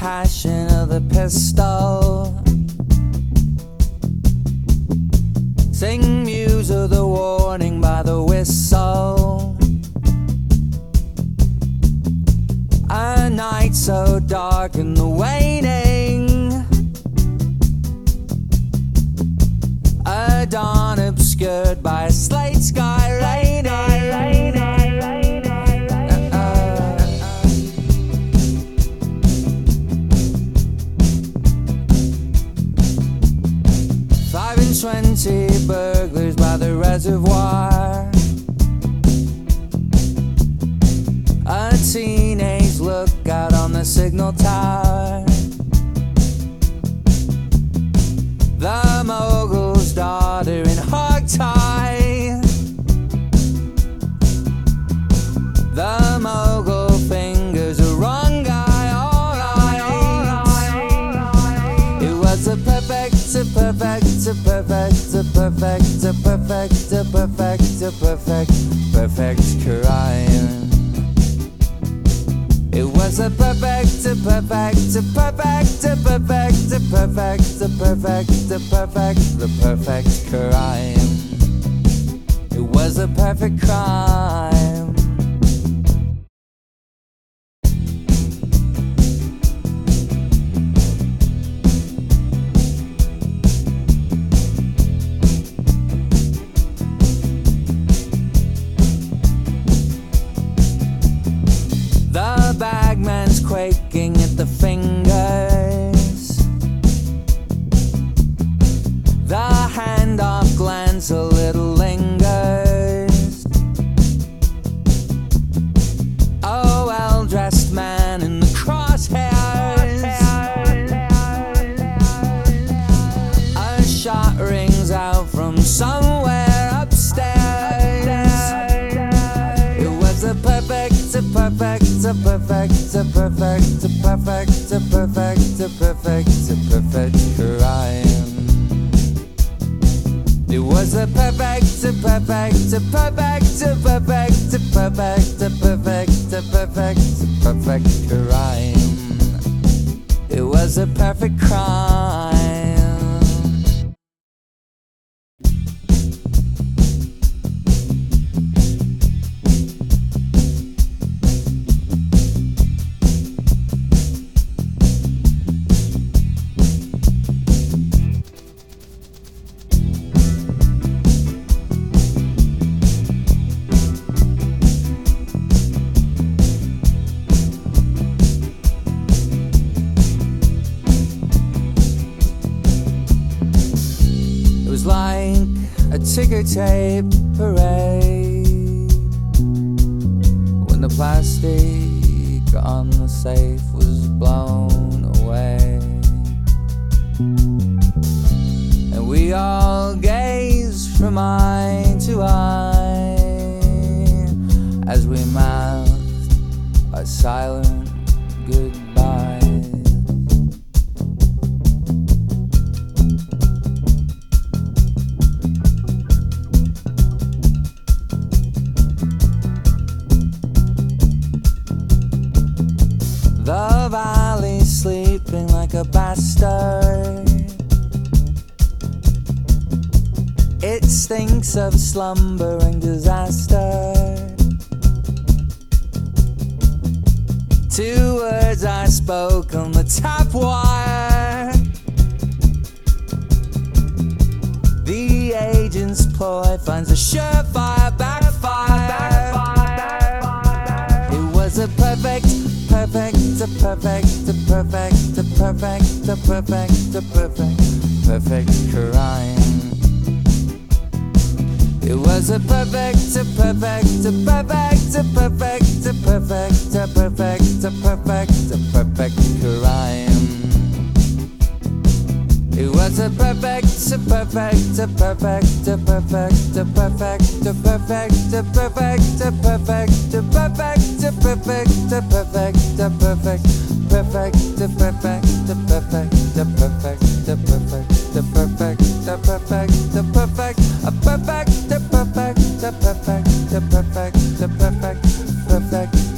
passion of the pistol. Sing muse of the warning by the whistle. A night so dark in the waning, a dawn obscured by a slate sky raining. Five and 20 burglars by the reservoir. A teenage lookout on the signal tower. The mogul's daughter in hogtie. The mogul fingers a wrong guy, alright. It was a perfect crime. It was a perfect crime. It was a perfect crime. The bagman's quaking at the fingers. The handoff glance a little lingers. A well-dressed man in the crosshairs. A shot rings out from somewhere upstairs. It was a perfect crime. It was a perfect crime. It was a perfect crime. It was like a ticker tape parade when the plastic on the safe was blown away, and we all gazed from eye to eye as we mouthed a silent goodbye. The valley sleeping like a bastard. It stinks of slumber and disaster. Two words I spoke on the tap wire. The agent's ploy finds a surefire backfire. It was a perfect crime. It was a perfect crime. It was a perfect perfect